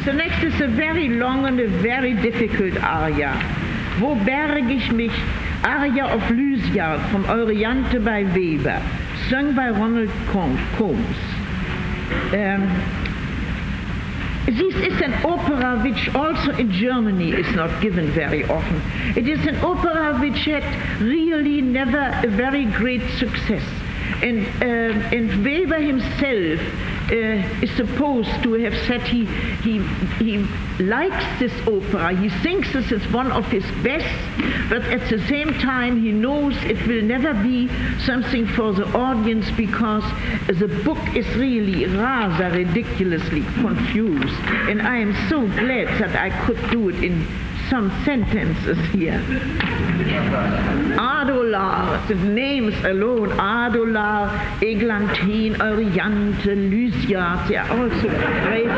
The next is a very long and a very difficult aria. Wo berg ich mich? Aria of Lysiard from Euryanthe by Weber, sung by Ronald Combs. This is an opera which also in Germany is not given very often. It is an opera which had really never a very great success. And Weber himself is supposed to have said he likes this opera. He thinks this is one of his best, but at the same time he knows it will never be something for the audience because the book is really rather ridiculously confused. And I am so glad that I could do it in some sentences here. Adolar, the names alone, Adolar, Eglantine, Euryanthe, Lysiard, they are also great.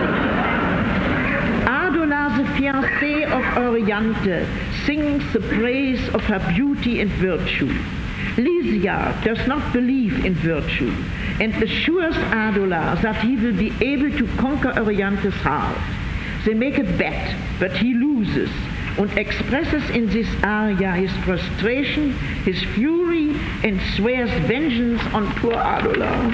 Adolar, the fiancée of Euryanthe, sings the praise of her beauty and virtue. Lysiard does not believe in virtue and assures Adolar that he will be able to conquer Euryanthe's heart. They make a bet, but he loses and expresses in this aria his frustration, his fury, and swears vengeance on poor Adolar.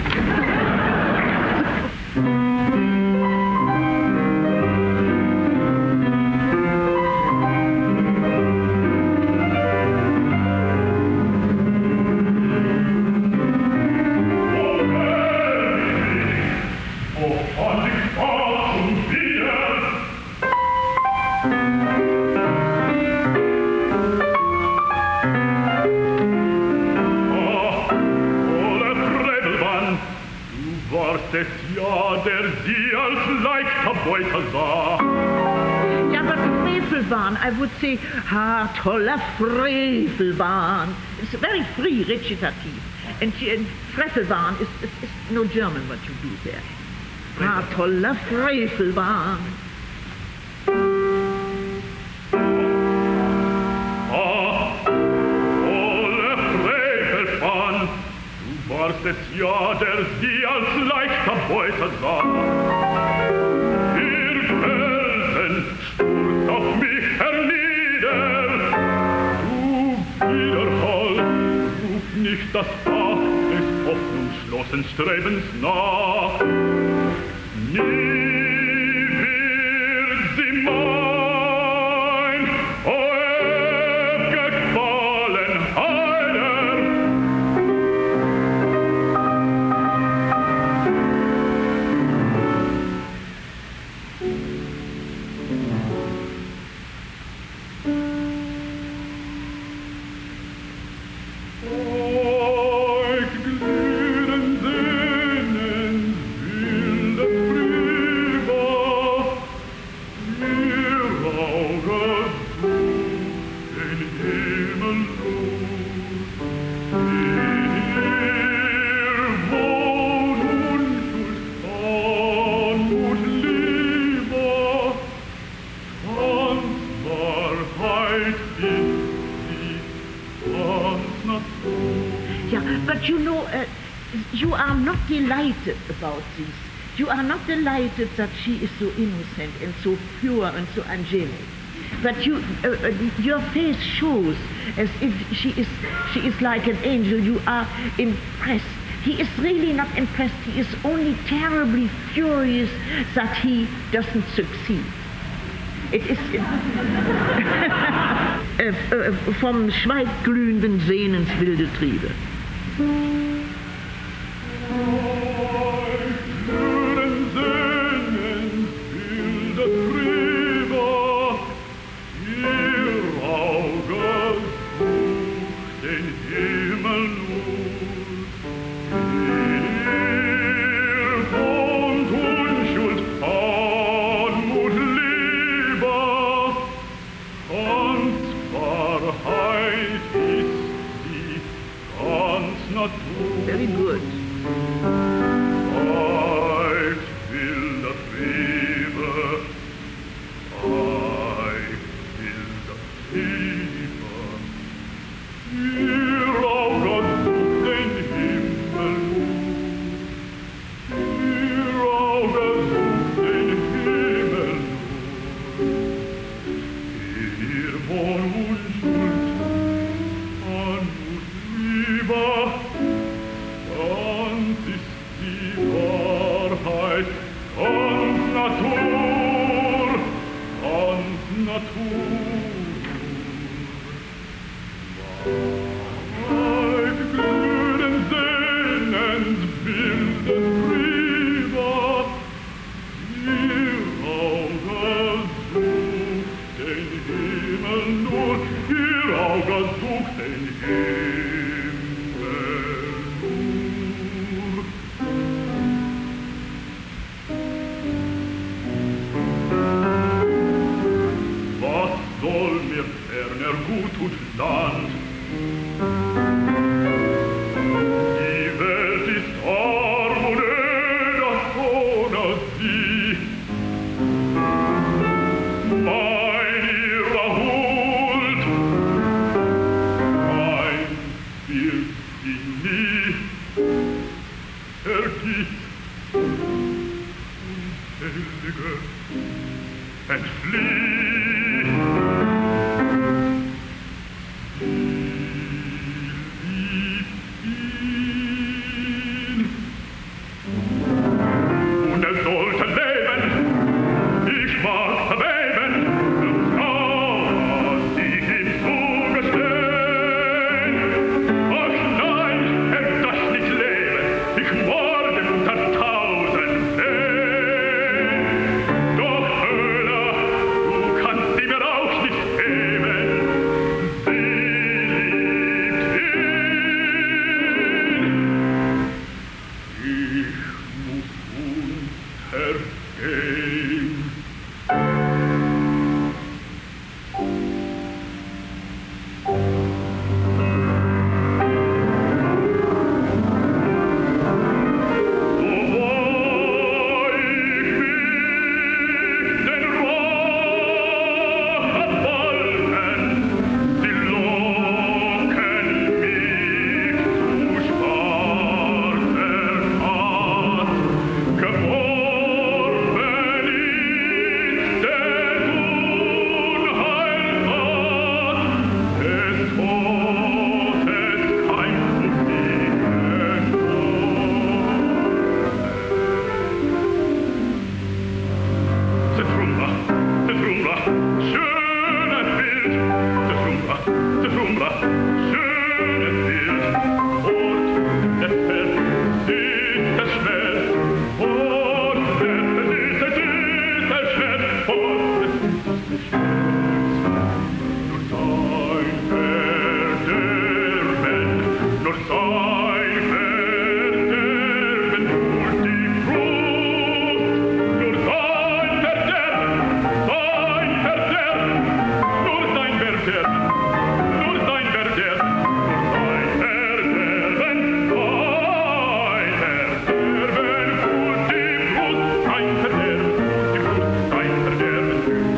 I would say, toller Frevelwahn. It's a very free recitative. And Frevelwahn is no German what you do there. Toller Frevelwahn. Toller Frevelwahn, du warst es ja, der sie als leichter Beute sah. Ihr Felsen stürzt auf mich hernieder, du Widerhall, ruf nicht das Bach des hoffnungslosen Strebens nach. Nie wird sie mein, o gefallen einer. But you know, you are not delighted about this. You are not delighted that she is so innocent and so pure and so angelic. But your face shows as if she is like an angel. You are impressed. He is really not impressed. He is only terribly furious that he doesn't succeed. It is vom schweigglühenden Sehnens wilde Triebe. Natur. und Land. Die Welt ist arm und öder ohne sie. Mein ihrer Huld, mein wird sie nie vergisst. Unzählige entflieht. Und sollte leben, ich mag verweben, was ich ihm zugestehen. Ach nein, das nicht leben, ich morde unter 1000 Wehen. Doch Höhler, du kannst sie mir auch nicht geben, sie liebt ihn. Ich muss untergehen. So wahr ich mich den Rachebalken, sie locken mich zu schwarzer Tat. Geworfen ist der Unheiltat, des Todes kein Fliehen Zetrumba, Zetrumba, schönes Bild. Zetrumba, Zetrumba, schönes Bild. Und es fällt, ist es schnell. Und es ist es schnell. Und es ist nur sein Verderben, nur sein Verderben, nur die Brust, nur sein Verderben, nur sein Verderben, nur sein Verderben, nur sein Verderben, und die Brust, sein Verderben, die Brust, sein Verderben, die Brust.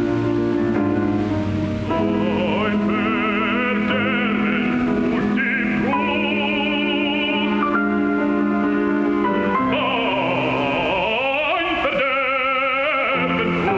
Sein Verderben und die Brust, sein Verderben und